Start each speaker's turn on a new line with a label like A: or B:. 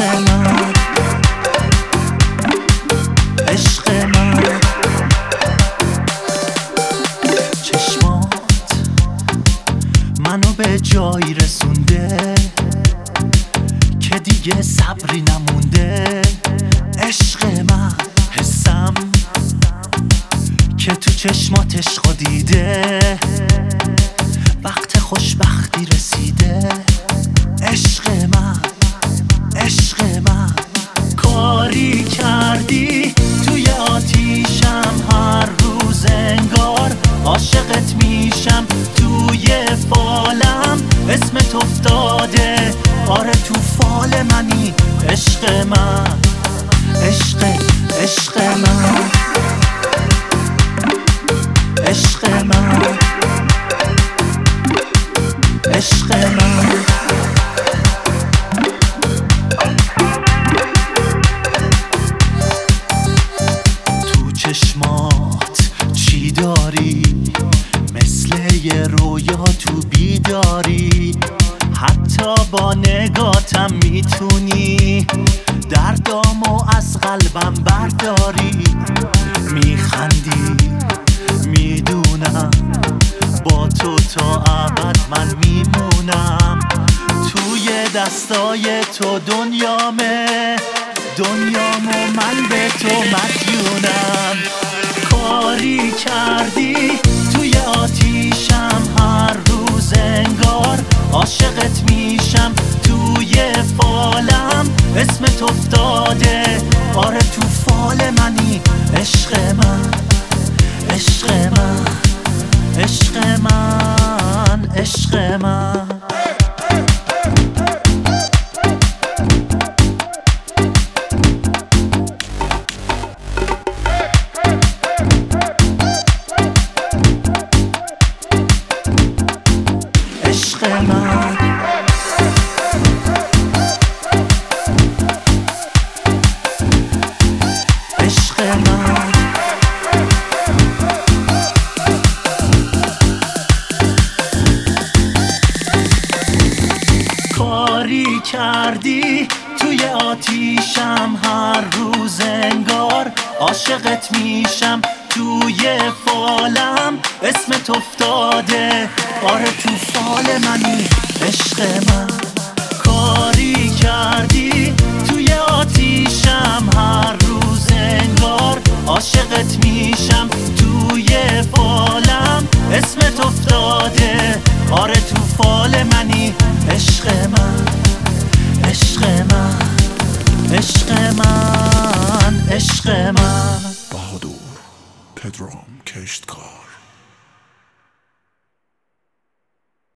A: من، عشق من. چشمات منو به جایی رسونده که دیگه صبری نمونده. عشق من، حسم که تو چشمات عشقو دیده، وقت خوشبختی رسیده. عشق من، عشق من. کاری کردی توی آتیشم، هر روز انگار عاشقت میشم. توی فالم اسمت افتاده، آره تو فال منی. عشق من، عشق من، عشق من، عشق من. تو چشمات چی داری؟ مثل یه رویا تو بیداری. حتی با نگاتم میتونی دردامو از قلبم برداری. میخندی، میدونم با تو تا ابد من میمونم. توی دستای تو دنیامه، دنیامو من به تو مدیونم. کاری کردی توی آتیشم، هر روز انگار عاشقت میشم. توی فالم اسمت افتاده، آره تو فال منی. عشق من، عشق من، عشق من، عشق من. عشق من، عشق من. کاری کردی توی آتیشم، هر روز انگار عاشقت میشم. توی فالم اسمت افتاده، آره تو فال منی. عشق من. کاری کردی توی آتیشم، هر روز انگار عاشقت میشم. توی فالم اسمت افتاده، آره تو فال منی. عشق من، عشق من، عشق من، عشق من.
B: بهادور پدرام کشتکار.